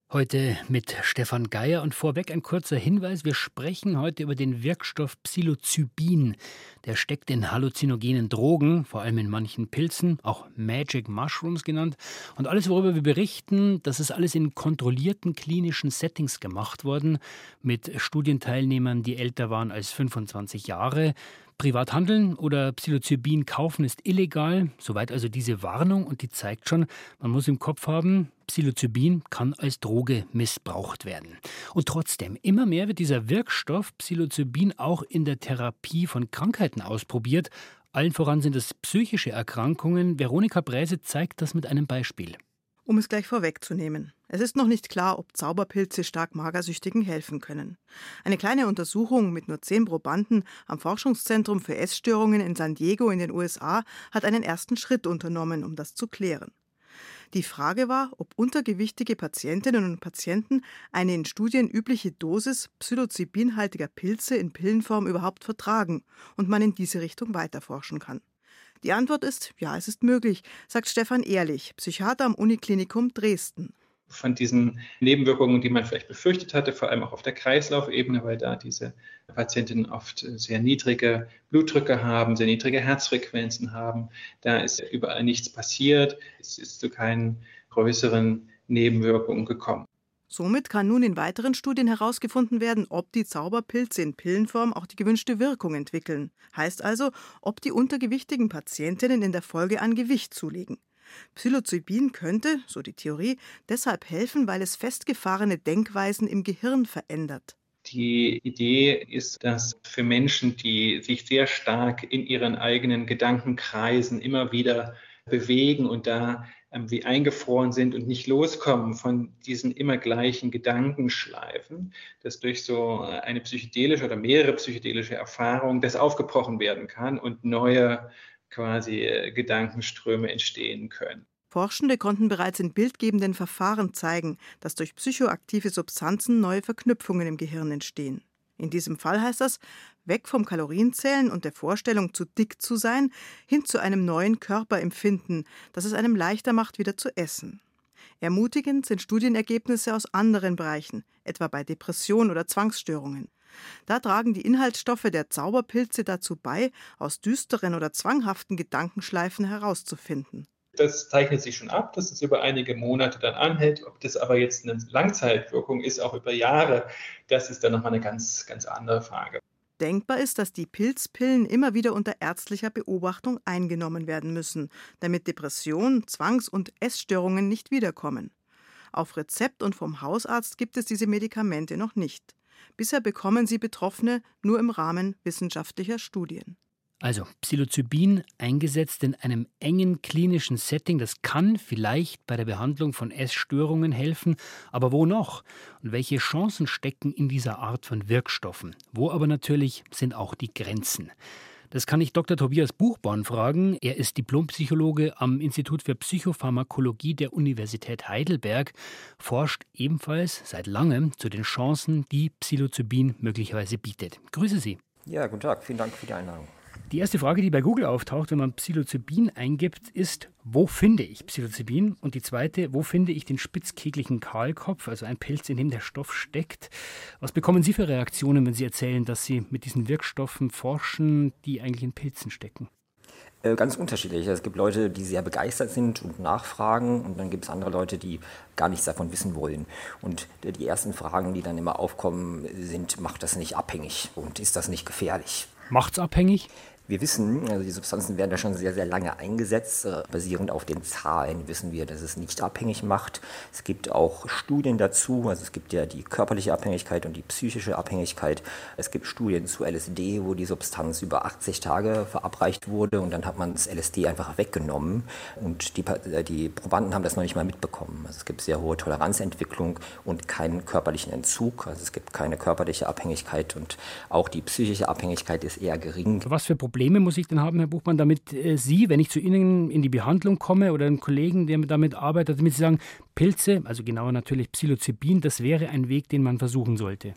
Heute mit Stefan Geier und vorweg ein kurzer Hinweis. Wir sprechen heute über den Wirkstoff Psilocybin. Der steckt in halluzinogenen Drogen, vor allem in manchen Pilzen, auch Magic Mushrooms genannt. Und alles, worüber wir berichten, das ist alles in kontrollierten klinischen Settings gemacht worden, mit Studienteilnehmern, die älter waren als 25 Jahre. Privat handeln oder Psilocybin kaufen ist illegal, soweit also diese Warnung, und die zeigt schon, man muss im Kopf haben, Psilocybin kann als Droge missbraucht werden. Und trotzdem, immer mehr wird dieser Wirkstoff Psilocybin auch in der Therapie von Krankheiten ausprobiert. Allen voran sind es psychische Erkrankungen. Veronika Bräse zeigt das mit einem Beispiel. Um es gleich vorwegzunehmen. Es ist noch nicht klar, ob Zauberpilze stark Magersüchtigen helfen können. Eine kleine Untersuchung mit nur 10 Probanden am Forschungszentrum für Essstörungen in San Diego in den USA hat einen ersten Schritt unternommen, um das zu klären. Die Frage war, ob untergewichtige Patientinnen und Patienten eine in Studien übliche Dosis psilocybinhaltiger Pilze in Pillenform überhaupt vertragen und man in diese Richtung weiterforschen kann. Die Antwort ist, ja, es ist möglich, sagt Stefan Ehrlich, Psychiater am Uniklinikum Dresden. Von diesen Nebenwirkungen, die man vielleicht befürchtet hatte, vor allem auch auf der Kreislaufebene, weil da diese Patientinnen oft sehr niedrige Blutdrücke haben, sehr niedrige Herzfrequenzen haben. Da ist überall nichts passiert. Es ist zu keinen größeren Nebenwirkungen gekommen. Somit kann nun in weiteren Studien herausgefunden werden, ob die Zauberpilze in Pillenform auch die gewünschte Wirkung entwickeln. Heißt also, ob die untergewichtigen Patientinnen in der Folge an Gewicht zulegen. Psilocybin könnte, so die Theorie, deshalb helfen, weil es festgefahrene Denkweisen im Gehirn verändert. Die Idee ist, dass für Menschen, die sich sehr stark in ihren eigenen Gedankenkreisen immer wieder bewegen und da wie eingefroren sind und nicht loskommen von diesen immer gleichen Gedankenschleifen, dass durch so eine psychedelische oder mehrere psychedelische Erfahrungen das aufgebrochen werden kann und neue quasi Gedankenströme entstehen können. Forschende konnten bereits in bildgebenden Verfahren zeigen, dass durch psychoaktive Substanzen neue Verknüpfungen im Gehirn entstehen. In diesem Fall heißt das, weg vom Kalorienzählen und der Vorstellung, zu dick zu sein, hin zu einem neuen Körperempfinden, das es einem leichter macht, wieder zu essen. Ermutigend sind Studienergebnisse aus anderen Bereichen, etwa bei Depressionen oder Zwangsstörungen. Da tragen die Inhaltsstoffe der Zauberpilze dazu bei, aus düsteren oder zwanghaften Gedankenschleifen herauszufinden. Das zeichnet sich schon ab, dass es über einige Monate dann anhält. Ob das aber jetzt eine Langzeitwirkung ist, auch über Jahre, das ist dann nochmal eine ganz, ganz andere Frage. Denkbar ist, dass die Pilzpillen immer wieder unter ärztlicher Beobachtung eingenommen werden müssen, damit Depressionen, Zwangs- und Essstörungen nicht wiederkommen. Auf Rezept und vom Hausarzt gibt es diese Medikamente noch nicht. Bisher bekommen sie Betroffene nur im Rahmen wissenschaftlicher Studien. Also Psilocybin eingesetzt in einem engen klinischen Setting, das kann vielleicht bei der Behandlung von Essstörungen helfen, aber wo noch? Und welche Chancen stecken in dieser Art von Wirkstoffen? Wo aber natürlich sind auch die Grenzen? Das kann ich Dr. Tobias Buchborn fragen. Er ist Diplompsychologe am Institut für Psychopharmakologie der Universität Heidelberg, forscht ebenfalls seit langem zu den Chancen, die Psilocybin möglicherweise bietet. Grüße Sie. Ja, guten Tag. Vielen Dank für die Einladung. Die erste Frage, die bei Google auftaucht, wenn man Psilocybin eingibt, ist, wo finde ich Psilocybin? Und die zweite, wo finde ich den spitzkegeligen Kahlkopf, also ein Pilz, in dem der Stoff steckt? Was bekommen Sie für Reaktionen, wenn Sie erzählen, dass Sie mit diesen Wirkstoffen forschen, die eigentlich in Pilzen stecken? Ganz unterschiedlich. Es gibt Leute, die sehr begeistert sind und nachfragen, und dann gibt es andere Leute, die gar nichts davon wissen wollen. Und die ersten Fragen, die dann immer aufkommen, sind, macht das nicht abhängig und ist das nicht gefährlich? Macht's abhängig? Wir wissen, also die Substanzen werden da schon sehr, sehr lange eingesetzt. Basierend auf den Zahlen wissen wir, dass es nicht abhängig macht. Es gibt auch Studien dazu. Also es gibt ja die körperliche Abhängigkeit und die psychische Abhängigkeit. Es gibt Studien zu LSD, wo die Substanz über 80 Tage verabreicht wurde und dann hat man das LSD einfach weggenommen. Und die Probanden haben das noch nicht mal mitbekommen. Also es gibt sehr hohe Toleranzentwicklung und keinen körperlichen Entzug. Also es gibt keine körperliche Abhängigkeit und auch die psychische Abhängigkeit ist eher gering. Was für Probleme muss ich denn haben, Herr Buchmann, damit Sie, wenn ich zu Ihnen in die Behandlung komme oder einen Kollegen, der damit arbeitet, damit Sie sagen, Pilze, also genauer natürlich Psilocybin, das wäre ein Weg, den man versuchen sollte?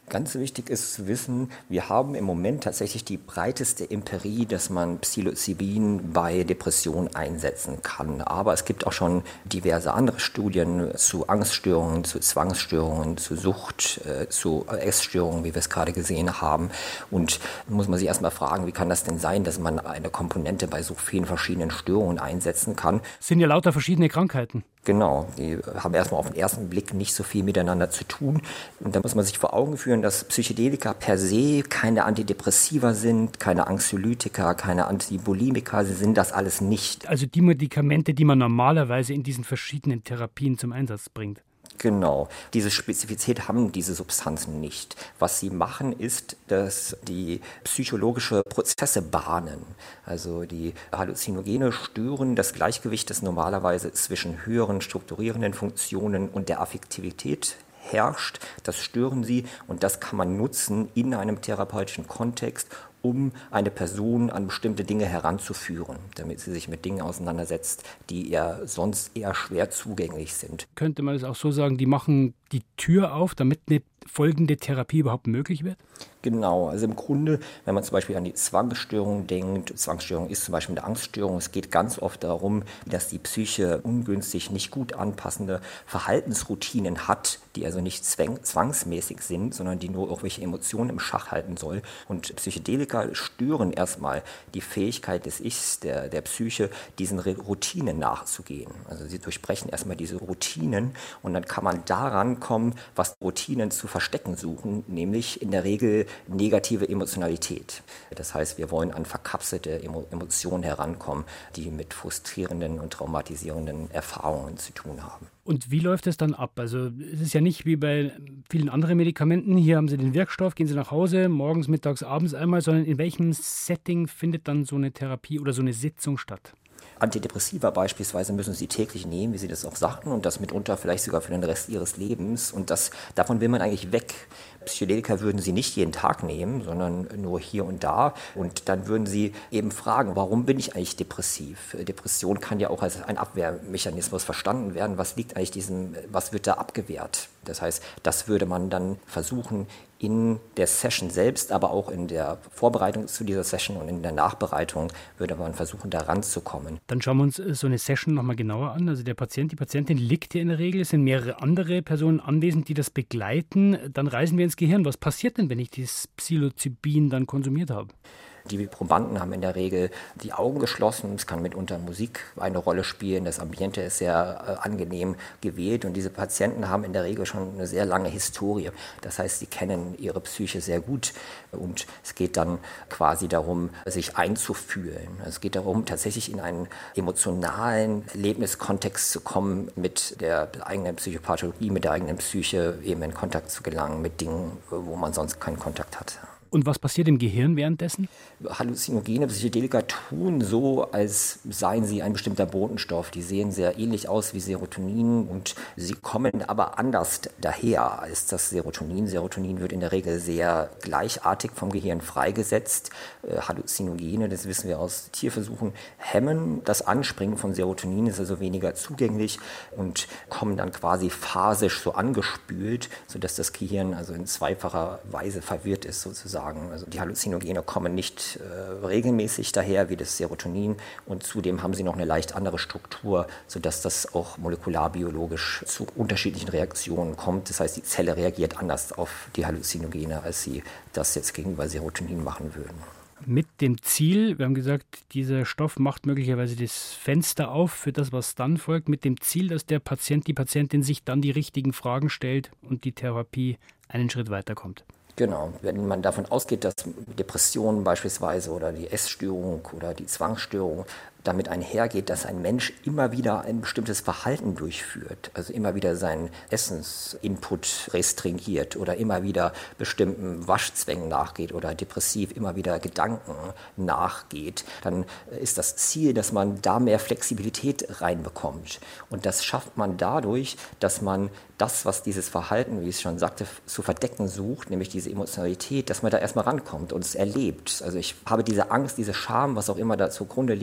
Ganz wichtig ist zu wissen, wir haben im Moment tatsächlich die breiteste Empirie, dass man Psilocybin bei Depressionen einsetzen kann. Aber es gibt auch schon diverse andere Studien zu Angststörungen, zu Zwangsstörungen, zu Sucht, zu Essstörungen, wie wir es gerade gesehen haben. Und muss man sich erstmal fragen, wie kann das denn sein, dass man eine Komponente bei so vielen verschiedenen Störungen einsetzen kann? Es sind ja lauter verschiedene Krankheiten. Genau, die haben erstmal auf den ersten Blick nicht so viel miteinander zu tun. Und da muss man sich vor Augen führen, dass Psychedelika per se keine Antidepressiva sind, keine Anxiolytika, keine Antibulimika, sie sind das alles nicht. Also die Medikamente, die man normalerweise in diesen verschiedenen Therapien zum Einsatz bringt. Genau. Diese Spezifität haben diese Substanzen nicht. Was sie machen, ist, dass die psychologische Prozesse bahnen. Also die Halluzinogene stören das Gleichgewicht, das normalerweise zwischen höheren strukturierenden Funktionen und der Affektivität herrscht. Das stören sie und das kann man nutzen in einem therapeutischen Kontext, um eine Person an bestimmte Dinge heranzuführen, damit sie sich mit Dingen auseinandersetzt, die ihr sonst eher schwer zugänglich sind. Könnte man das auch so sagen, die machen die Tür auf, damit eine folgende Therapie überhaupt möglich wird? Genau, also im Grunde, wenn man zum Beispiel an die Zwangsstörung denkt, Zwangsstörung ist zum Beispiel eine Angststörung, es geht ganz oft darum, dass die Psyche ungünstig, nicht gut anpassende Verhaltensroutinen hat, die also nicht zwangsmäßig sind, sondern die nur irgendwelche Emotionen im Schach halten soll. Und Psychedelika stören erstmal die Fähigkeit des Ichs, der Psyche, diesen Routinen nachzugehen. Also sie durchbrechen erstmal diese Routinen und dann kann man daran kommen, was Routinen zu verstecken suchen, nämlich in der Regel negative Emotionalität. Das heißt, wir wollen an verkapselte Emotionen herankommen, die mit frustrierenden und traumatisierenden Erfahrungen zu tun haben. Und wie läuft es dann ab? Also es ist ja nicht wie bei vielen anderen Medikamenten, hier haben Sie den Wirkstoff, gehen Sie nach Hause, morgens, mittags, abends einmal, sondern in welchem Setting findet dann so eine Therapie oder so eine Sitzung statt? Antidepressiva beispielsweise müssen Sie täglich nehmen, wie Sie das auch sagten, und das mitunter vielleicht sogar für den Rest Ihres Lebens. Und davon will man eigentlich weg. Psychedelika würden Sie nicht jeden Tag nehmen, sondern nur hier und da. Und dann würden Sie eben fragen, warum bin ich eigentlich depressiv? Depression kann ja auch als ein Abwehrmechanismus verstanden werden. Was liegt eigentlich was wird da abgewehrt? Das heißt, das würde man dann versuchen, in der Session selbst, aber auch in der Vorbereitung zu dieser Session und in der Nachbereitung würde man versuchen, da ranzukommen. Dann schauen wir uns so eine Session nochmal genauer an. Also der Patient, die Patientin liegt hier in der Regel, es sind mehrere andere Personen anwesend, die das begleiten. Dann reisen wir ins Gehirn. Was passiert denn, wenn ich dieses Psilocybin dann konsumiert habe? Die Probanden haben in der Regel die Augen geschlossen. Es kann mitunter Musik eine Rolle spielen. Das Ambiente ist sehr angenehm gewählt. Und diese Patienten haben in der Regel schon eine sehr lange Historie. Das heißt, sie kennen ihre Psyche sehr gut. Und es geht dann quasi darum, sich einzufühlen. Es geht darum, tatsächlich in einen emotionalen Erlebniskontext zu kommen, mit der eigenen Psychopathologie, mit der eigenen Psyche eben in Kontakt zu gelangen, mit Dingen, wo man sonst keinen Kontakt hat. Und was passiert im Gehirn währenddessen? Halluzinogene Psychedelika tun so, als seien sie ein bestimmter Botenstoff. Die sehen sehr ähnlich aus wie Serotonin und sie kommen aber anders daher als das Serotonin. Serotonin wird in der Regel sehr gleichartig vom Gehirn freigesetzt. Halluzinogene, das wissen wir aus Tierversuchen, hemmen das Anspringen von Serotonin, ist also weniger zugänglich und kommen dann quasi phasisch so angespült, sodass das Gehirn also in zweifacher Weise verwirrt ist sozusagen. Also die Halluzinogene kommen nicht regelmäßig daher wie das Serotonin und zudem haben sie noch eine leicht andere Struktur, sodass das auch molekularbiologisch zu unterschiedlichen Reaktionen kommt. Das heißt, die Zelle reagiert anders auf die Halluzinogene, als sie das jetzt gegenüber Serotonin machen würden. Mit dem Ziel, wir haben gesagt, dieser Stoff macht möglicherweise das Fenster auf für das, was dann folgt, mit dem Ziel, dass der Patient, die Patientin sich dann die richtigen Fragen stellt und die Therapie einen Schritt weiterkommt. Genau, wenn man davon ausgeht, dass Depressionen beispielsweise oder die Essstörung oder die Zwangsstörung damit einhergeht, dass ein Mensch immer wieder ein bestimmtes Verhalten durchführt, also immer wieder seinen Essensinput restringiert oder immer wieder bestimmten Waschzwängen nachgeht oder depressiv immer wieder Gedanken nachgeht, dann ist das Ziel, dass man da mehr Flexibilität reinbekommt. Und das schafft man dadurch, dass man das, was dieses Verhalten, wie ich es schon sagte, zu verdecken sucht, nämlich diese Emotionalität, dass man da erstmal rankommt und es erlebt. Also ich habe diese Angst, diese Scham, was auch immer da zugrunde liegt, das habe ich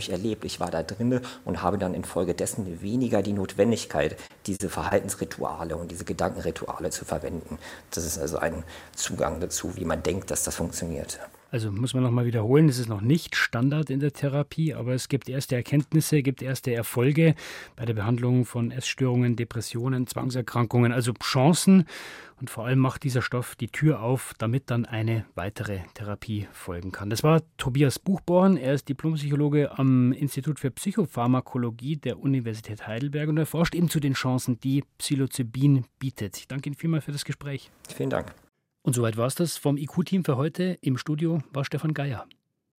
ich erlebt. Ich war da drinne und habe dann infolgedessen weniger die Notwendigkeit, diese Verhaltensrituale und diese Gedankenrituale zu verwenden. Das ist also ein Zugang dazu, wie man denkt, dass das funktioniert. Also muss man nochmal wiederholen, es ist noch nicht Standard in der Therapie, aber es gibt erste Erkenntnisse, gibt erste Erfolge bei der Behandlung von Essstörungen, Depressionen, Zwangserkrankungen, also Chancen. Und vor allem macht dieser Stoff die Tür auf, damit dann eine weitere Therapie folgen kann. Das war Tobias Buchborn. Er ist Diplompsychologe am Institut für Psychopharmakologie der Universität Heidelberg und er forscht eben zu den Chancen, die Psilocybin bietet. Ich danke Ihnen vielmals für das Gespräch. Vielen Dank. Und soweit war es das vom IQ-Team für heute. Im Studio war Stefan Geier.